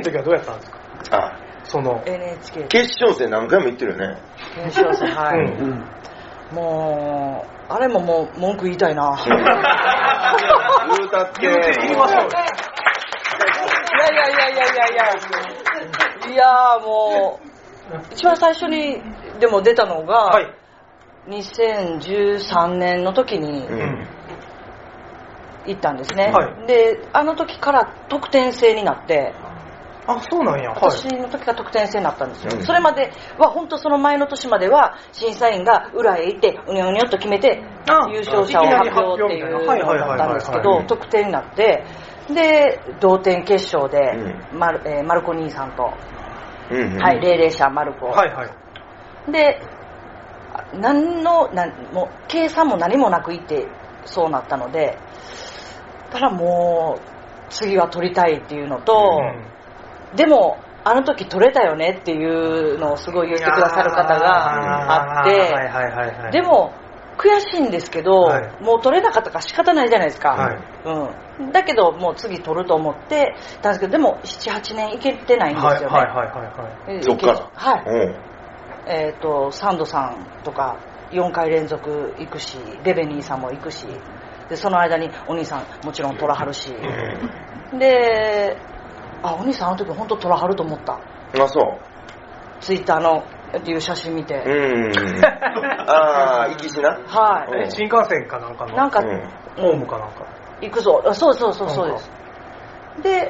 時はどうやったんですか？ あ、 その NHK 決勝戦何回も行ってるよね。 決勝戦、はい、もうあれももう文句言いたいな。 言うたって言いましょう。 いやもう一番最初にでも出たのが、はい、2013年の時に行ったんですね、はい、であの時から得点制になって。 あ、そうなんや。 私の時が得点制になったんですよ、それまでは本当その前の年までは審査員が裏へ行ってうにょうにょっと決めて優勝者を発表っていうのだったんですけど、得点になってで同点決勝で、マルコ兄さんと、はい、霊々者マルコ、はいはい、でもう計算も何もなくいってそうなったので、だからもう次は取りたいっていうのと、でもあの時取れたよねっていうのをすごい言ってくださる方があって、でも悔しいんですけど、はい、もう取れなかったから仕方ないじゃないですか、はい、だけどもう次取ると思ってたんですけど、でも 7,8 年いけてないんですよね。 そっからはい、サンドさんとか4回連続行くし、レベニーさんも行くし、でその間にお兄さんもちろん取らはるし、でお兄さんあの時本当取らはると思った。 あ、そう。 ツイッターのっていう写真見て、 ああ、行きしな。 はい。 新幹線かなんかの。 なんか、 ホームかなんか。 行くぞ。そうです。で、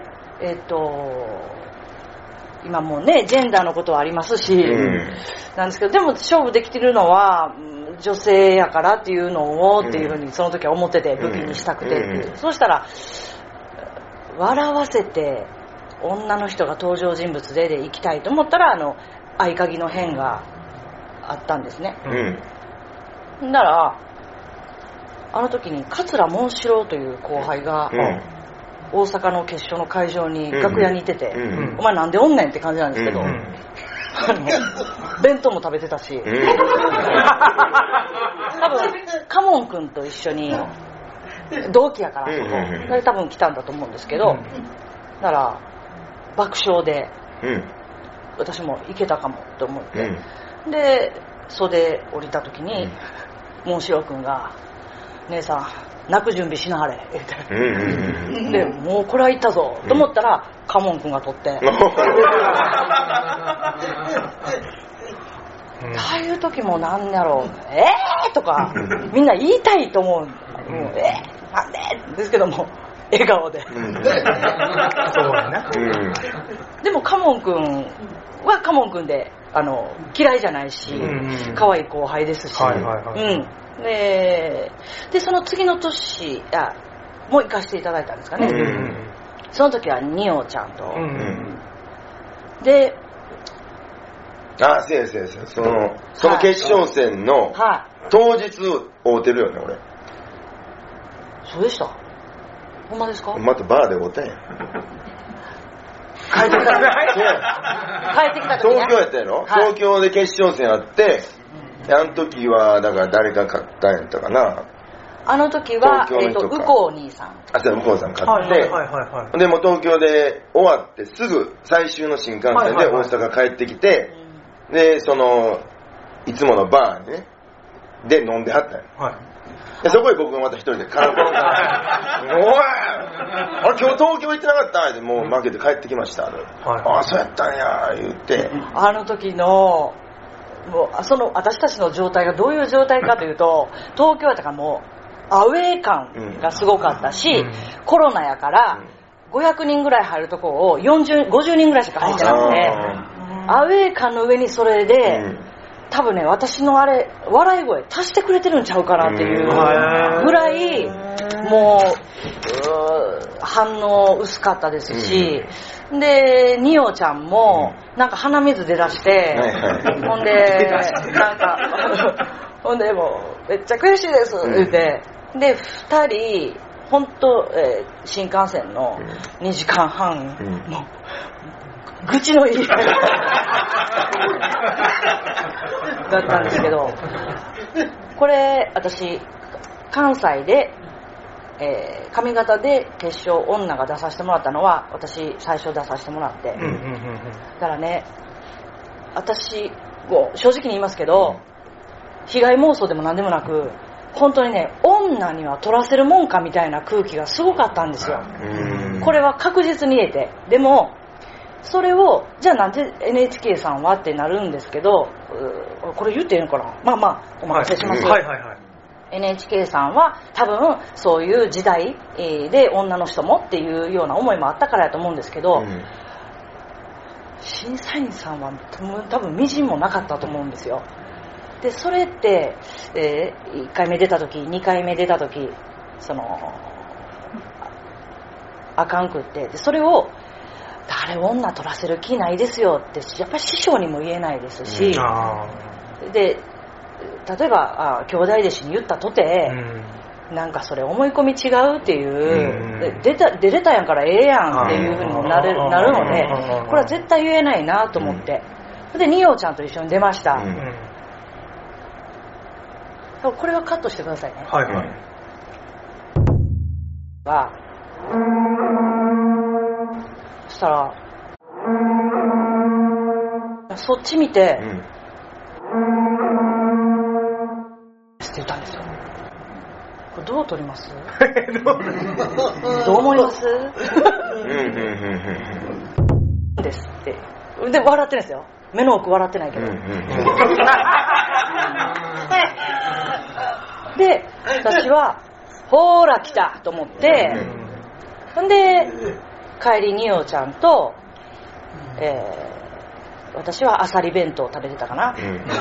今もうねジェンダーのことはありますし、なんですけど、でも勝負できてるのは女性やからっていうのをっていうふうにその時は思ってて、武器にしたくてっていう。そうしたら笑わせて女の人が登場人物で行きたいと思ったら合鍵の変があったんですね、ならあの時に桂紋四郎という後輩が、大阪の決勝の会場に楽屋にいてて、お前なんでおんねんって感じなんですけど、弁当も食べてたし、多分カモン君と一緒に同期やから、それ多分来たんだと思うんですけど、だから爆笑で、私もいけたかもと思って、で袖降りた時に紋四郎君が姉さん泣く準備しなはれって言って、でもうこれは行ったぞと思ったら、カモン君が取ってああいう時もなんだろう、とかみんな言いたいと思う、なんでですけども笑顔で、そうだね、 でもカモン君はカモン君で嫌いじゃないし、可愛い後輩ですし、でその次の年もう行かせていただいたんですかね、その時はニオちゃんと、でせやその決勝戦の当日会うてるよね、俺。 そうでした。ほんまですか？ またバーで会うたんや。 帰ってきた時ね、 東京やったやろ、東京で決勝戦あって、あの時はだから誰が勝ったんやったかな。 あの時は右近兄さん。 右近さん勝って、でも東京で終わってすぐ最終の新幹線で大阪帰ってきて、でいつものバーにねで飲んではったんや。でそこへ僕がまた一人でカラコロンおいあれ今日東京行ってなかったってもう負けて帰ってきました、ああそうやったんや言って、 あの時のもう私たちの状態がどういう状態かというと、東京やったからもうアウェー感がすごかったし、コロナやから500人ぐらい入るとこを50人ぐらいしか入ってなくて、アウェー感の上にそれで、多分ね私の笑い声足してくれてるんちゃうかなっていうぐらいもう反応薄かったですし、でニオちゃんもなんか鼻水出だして、ほんでなんかほんでもうめっちゃ悔しいですって言って、で2人本当、新幹線の2時間半、もう愚痴の言い合いだったんですけど、これ私関西で髪型で決勝女が出させてもらったのは私最初出させてもらって、だからね私正直に言いますけど、被害妄想でも何でもなく本当にね女には取らせるもんかみたいな空気がすごかったんですよ。これは確実に言えて、でもそれをじゃあなんで NHK さんはってなるんですけど、これ言っていいのかな、まあまあお任せします。NHK さんは多分そういう時代で女の人もっていうような思いもあったからやと思うんですけど、審査員さんは多分みじんもなかったと思うんですよ。でそれって、1回目出た時2回目出た時あかんくって、でそれを誰女取らせる気ないですよってやっぱり師匠にも言えないですし、で例えば兄弟弟子に言ったとて、なんかそれ思い込み違うっていう、出れたやんからええやんっていう風になるので、これは絶対言えないなと思って、で二葉ちゃんと一緒に出ました、これはカットしてくださいね。そしたらそっち見て、って言ったんですよ。これどう撮りますどう思いますですってで笑ってるんですよ。目の奥笑ってないけど、で私はほーら来たと思って、ほんで帰りにおちゃんと、私はアサリ弁当を食べてたかな、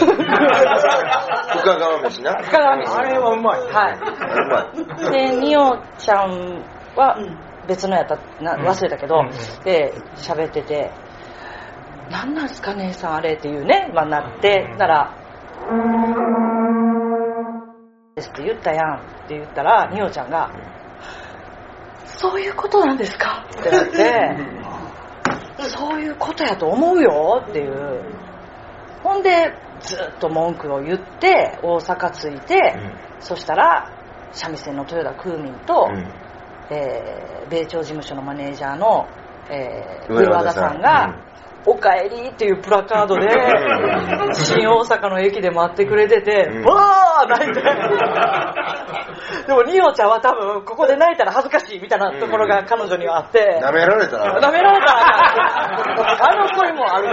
深川飯な。 深川飯あれはうまい。 でにおちゃんは別のやった忘れたけど、で喋ってて、なんなんすか姉さんあれっていうね、なってならですって言ったやんって言ったら、におちゃんがそういうことなんですかってなってそういうことやと思うよっていう。ほんでずっと文句を言って大阪着いて、そしたら三味線の豊田空民と、米朝事務所のマネージャーの、上和田さんが、おかえりっていうプラカードで新大阪の駅で待ってくれてて、わー泣いてでもにおちゃんは多分ここで泣いたら恥ずかしいみたいなところが彼女にはあって、 舐められたらあの声もある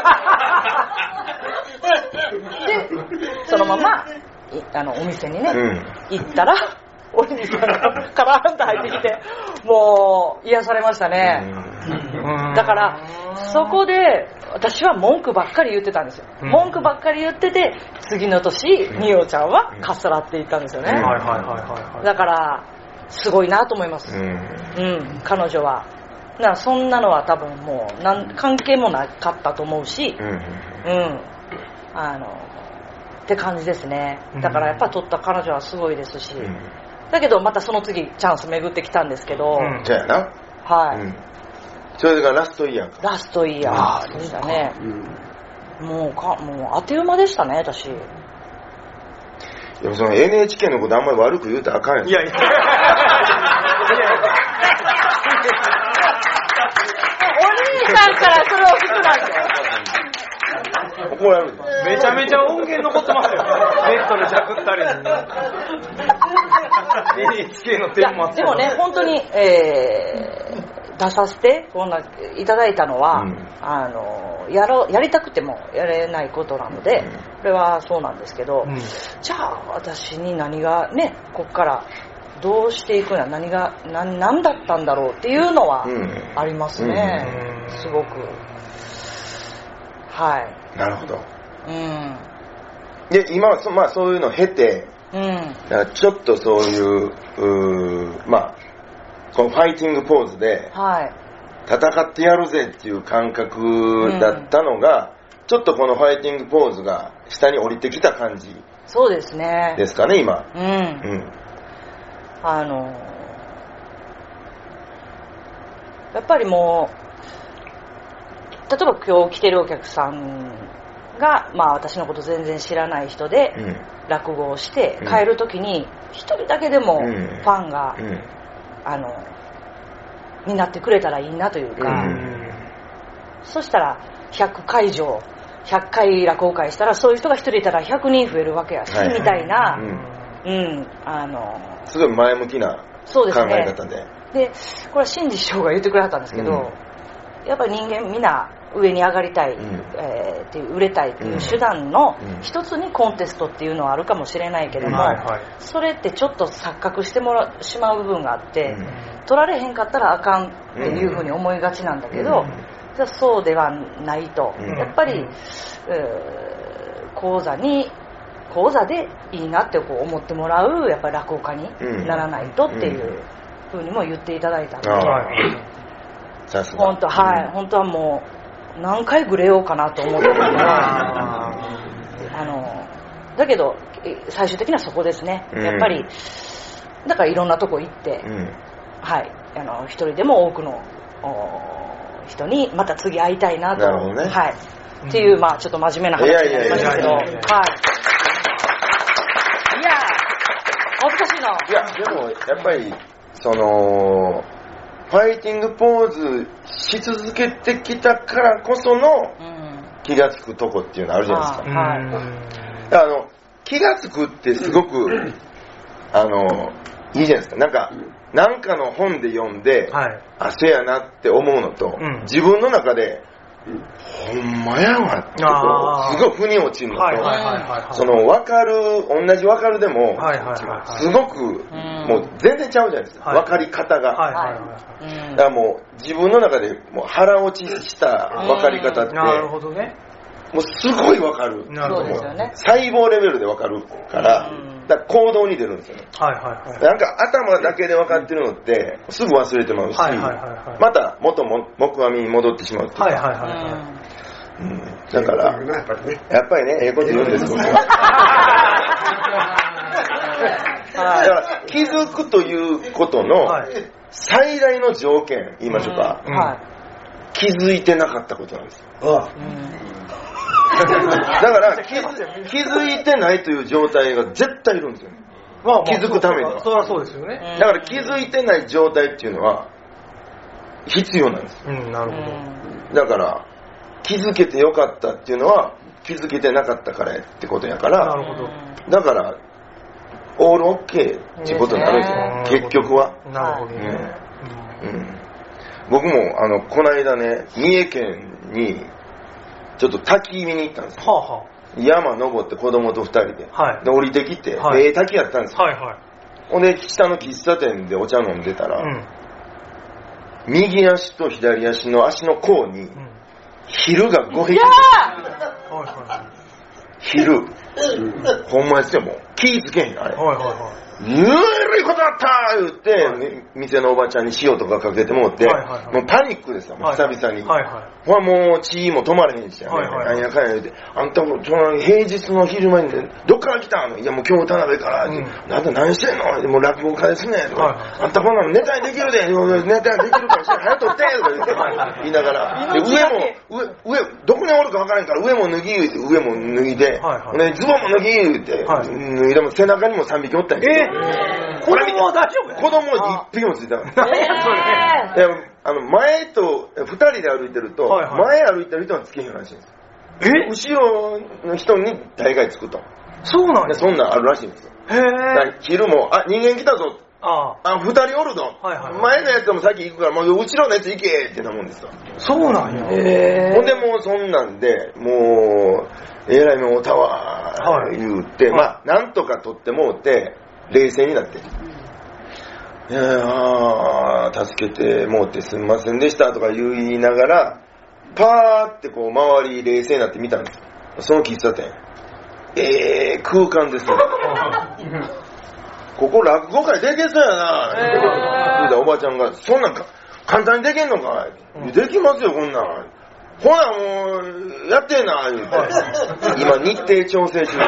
からでそのままお店にね、行ったらお兄さんがカラーンと入ってきて、もう癒されましたね。だからそこで私は文句ばっかり言ってたんですよ。文句ばっかり言ってて、次の年におちゃんはかっさらっていったんですよね。だからすごいなと思います。彼女はそんなのは多分もう関係もなかったと思うし、って感じですね。だからやっぱ取った彼女はすごいですし、だけどまたその次チャンス巡ってきたんですけど、 そうやな。それがラストイヤーか。 ラストイヤーでしたね。もう当て馬でしたね私。 でもその NHK のことあんまり悪く言うとあかんやん。いやお兄さんからそれを聞くなんて怒られる。 めちゃめちゃ音源残ってますよ。ネットでジャクったりNHK のテーマ。 でもね本当に、出させていただいたのは、やりたくてもやれないことなので、これはそうなんですけど、じゃあ私に何がねこっからどうしていくのは何だったんだろうっていうのはありますね、すごく。 なるほど。で今はそういうのを経て、ちょっとそういうこのファイティングポーズで戦ってやるぜっていう感覚だったのが、ちょっとこのファイティングポーズが下に降りてきた感じ。 そうですね。 ですかね今。 やっぱりもう例えば今日来てるお客さんが、私のこと全然知らない人で落語をして帰る時に一人だけでもファンがになってくれたらいいなというか、そしたら100回落語会したらそういう人が1人いたら100人増えるわけやし、みたいな、 すごい前向きな考え方で。 でこれは新次師匠が言ってくれはったんですけど、やっぱり人間みんな上に上がりたい、っていう売れたいっていう手段の一つにコンテストっていうのはあるかもしれないけども、それってちょっと錯覚してしまう部分があって、取られへんかったらあかんっていうふうに思いがちなんだけど、そうではないと、やっぱり講座でいいなってこう思ってもらうやっぱり落語家にならないとっていうふうにも言っていただいたので、本当はもう何回グレようかなと思ってるからだけど最終的にはそこですね、やっぱりだからいろんなとこ行って、一人でも多くの人にまた次会いたいなと、っていうちょっと真面目な話になりましたけど、難しいな。 いやでもやっぱりファイティングポーズし続けてきたからこその気がつくとこっていうのあるじゃないですか。気がつくってすごくいいじゃないですか。なんかの本で読んで、せやなって思うのと、自分の中でほんまやわってすごい腑に落ちるのと、分かる、同じ分かるでも、すごくもう全然ちゃうじゃないですか、分かり方が。だからもう自分の中でもう腹落ちした分かり方って、もうすごい分かる。細胞レベルで分かるから、だから行動に出るんですよね。なんか頭だけで分かってるのってすぐ忘れてまうし、また元木阿弥に戻ってしまうっていうか、だからやっぱりね、ええこと言うんですよ。だから気づくということの最大の条件言いましょうか、気づいてなかったことなんです。だから気づいてないという状態が絶対いるんですよ、気づくためには。 そりゃそうですよね。 だから気づいてない状態っていうのは必要なんです。 なるほど。 だから気づけてよかったっていうのは気づけてなかったからってことやから、 なるほど。 だからオールオッケーっていうことになるんですよ、結局は。 なるほどね。 僕もこの間ね、三重県にちょっと滝見に行ったんですよ。山登って子供と2人で、で降りてきて、滝やったんですよ。ほんで下の喫茶店でお茶飲んでたら、右足と左足の足の甲に昼が5匹。昼ほんまですよ、もう気ぃつけへんあれ。ぬるいことあった言って、店のおばちゃんに塩とかかけてもって、もうパニックですよ、久々に。ほらもう血も止まれへんし、なんやかんや言うて、あんたも平日の昼間にどっから来たの？いやもう今日田辺から、あんた何してんの？もう落語家ですねとか、あんたこんなのネタにできるで、ネタにできるから早く取ってとか言いながら、上どこにおるか分からんから上も脱ぎ言うて、上も脱いで、ズボンも脱ぎ言うて、脱いでも背中にも3匹おったんですよ。 子供は大丈夫？ 子供1匹もついたから。前と2人で歩いてると、前歩いてる人はつけへんらしいんです。後ろの人に大概つくと。 そうなんですか？ そんなんあるらしいんですよ。昼も人間来たぞ。2人おるぞ。前のやつも先行くからもう後ろのやつ行けってなもんですよ。 そうなんや。 ほんでもうそんなんでもうえらいもんたわ言うて、なんとか取ってもうて冷静になって、いや助けてもうてすみませんでしたとか言いながらパーってこう周り冷静になって見たんです。その喫茶店空間ですね。ここ落語会できそうやなおばちゃんが、そんなん簡単にできんのかできますよこんなんほらもうやってんな言うて今日程調整中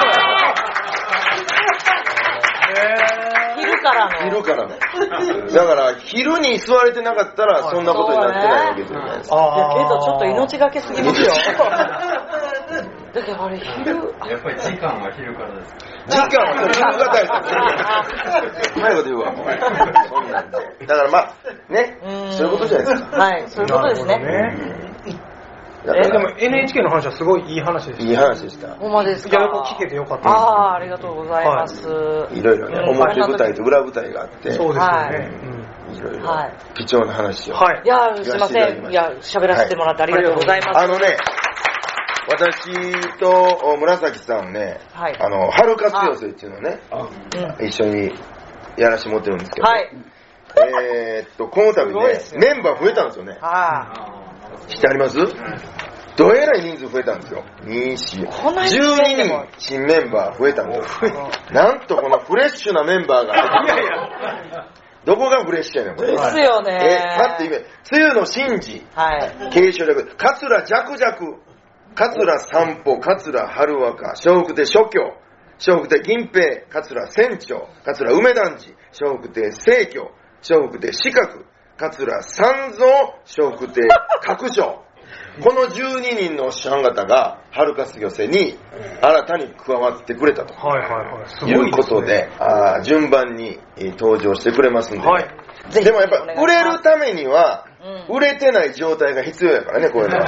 昼からのだから昼に座れてなかったらそんなことになってないわけじゃないですか。 けどちょっと命がけすぎますよ。 だけどあれ昼、 やっぱり時間は昼からです。 時間は夕方やった。うまいこと言うわ、もう。そんなんで。だからまあ、ね、そういうことじゃないですか。 はい、そういうことですね。 でも NHK の話はすごいいい話でした。 いい話でした。 ほんまですか。 いや、聞けてよかったです。 ありがとうございます。 いろいろね、表舞台と裏舞台があって、 そうですよね。 いろいろ貴重な話を。 いや、すいません。いや、喋らせてもらってありがとうございます。 私と紫さんね、春活寄せっていうのをね、一緒にやらしてもらってるんですけど、この度ね、メンバー増えたんですよね。知ってあります？どえらい人数増えたんですよ。2、4、12人新メンバー増えたんですよ。なんとこのフレッシュなメンバーが、どこがフレッシュやねん、これ。 ですよね。 だって梅雨の神事、継承略、桂弱弱、桂散歩、桂春若、笑福亭諸教、笑福亭銀平、桂船長、桂梅団次、笑福亭清居、笑福亭四角、桂三蔵、笑福亭角上。この12人のおっしゃん方が春活寄せに新たに加わってくれたということで、順番に登場してくれますんで、でもやっぱ売れるためには売れてない状態が必要やからね、こういうのは。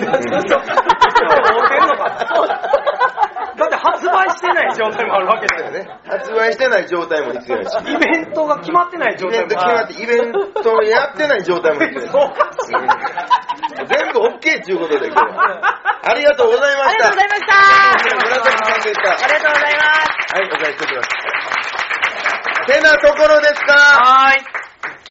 だって発売してない状態もあるわけだよね。 発売してない状態も必要やし、 イベントが決まってない状態もある。 イベントやってない状態も必要やし。全部 OK っていうことで今日はありがとうございました。 ありがとうございました。 紫さんでした。 ありがとうございます。 はい、お願いしておきます。てなところですか。